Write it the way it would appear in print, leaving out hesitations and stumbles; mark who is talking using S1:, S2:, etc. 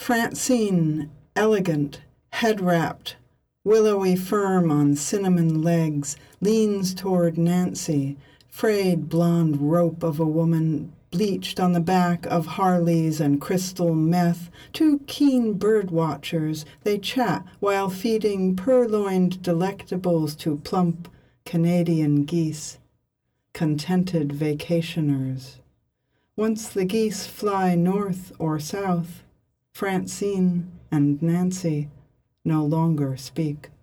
S1: Francine, elegant, head-wrapped, willowy firm on cinnamon legs, leans toward Nancy, frayed blonde rope of a woman, bleached on the back of Harleys and crystal meth. Two keen bird-watchers, they chat while feeding purloined delectables to plump Canadian geese. Contented vacationers. Once the geese fly north or south, Francine and Nancy no longer speak.